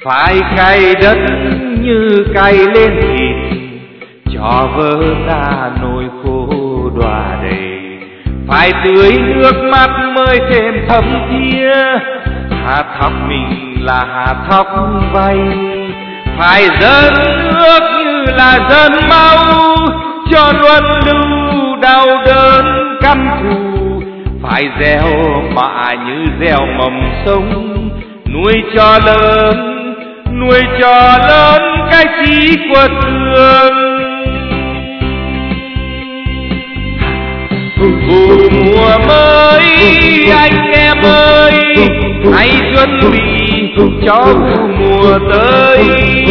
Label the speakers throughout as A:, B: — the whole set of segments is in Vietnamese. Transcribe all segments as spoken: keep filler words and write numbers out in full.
A: Phải cày đất như cày lên thịt, cho vỡ ra nỗi khô đọa đầy. Phải tưới nước mắt mới thêm thấm thía, hạt thóc mình là hạt thóc vay. Phải dâng nước như là dâng máu, cho luân lưu đau đớn căm thù. Phải gieo mạ như gieo mầm sống, nuôi cho lớn, nuôi cho lớn cái chí của thương. Vụ mùa mới anh em ơi, hãy chuẩn bị cho vụ mùa tới.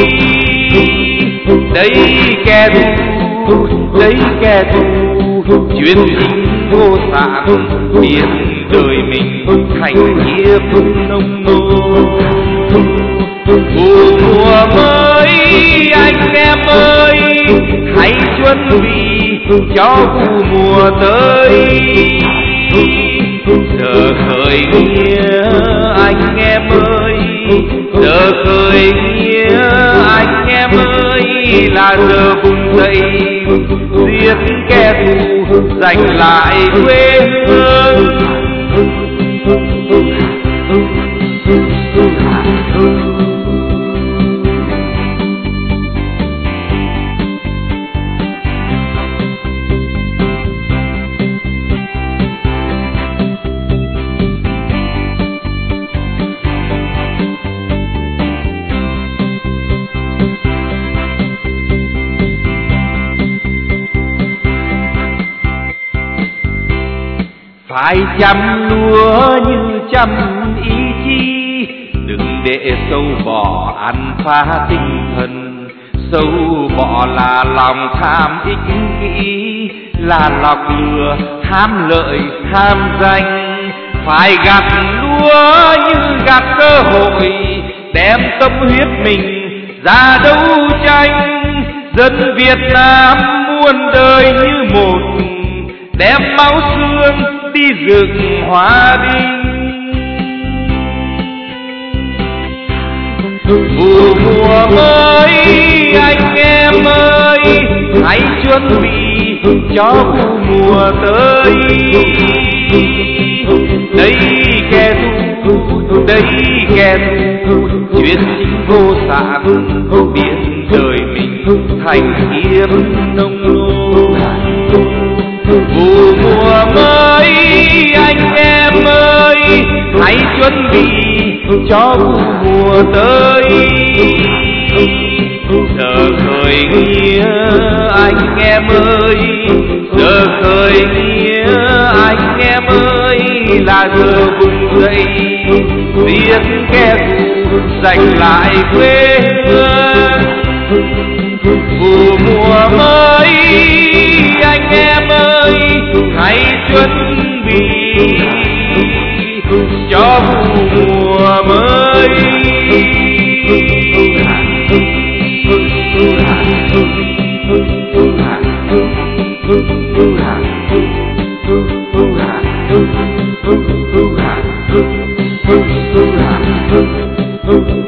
A: Đây kẻ thù, đây kẻ thù, chuyên chính vô sản, biến đời mình thành hiệp nông nô. Vụ mùa mới anh em ơi, hãy chuẩn bị cho vụ mùa tới. Giờ khởi nghĩa anh em ơi, giờ khởi nghĩa anh em ơi, là giờ vùng dậy giết kẻ thù, giành lại quê hương. Phải chăm lúa như chăm ý chí, đừng để sâu bọ ăn phá tinh thần. Sâu bọ là lòng tham ích kỷ, là lọc lừa tham lợi tham danh. Phải gặt lúa như gặt cơ hội, đem tâm huyết mình ra đấu tranh. Dân Việt Nam muôn đời như một, đem máu xương đi dựng hòa bình. Vụ mùa mới anh em ơi, hãy chuẩn bị cho vụ mùa tới. Đây kẻ thù, đây kẻ thù, chuyên chính vô sản, biến đời mình thành hiệp nông nô. Vụ mùa mới anh em ơi, hãy chuẩn bị cho vụ mùa tới. Giờ khởi nghĩa anh em ơi, giờ khởi nghĩa anh em ơi, là giờ vùng dậy giết kẻ thù, giành lại quê hương. Vụ mùa mới anh em ơi, hãy chuẩn bị cho vụ mùa mới. Ooh,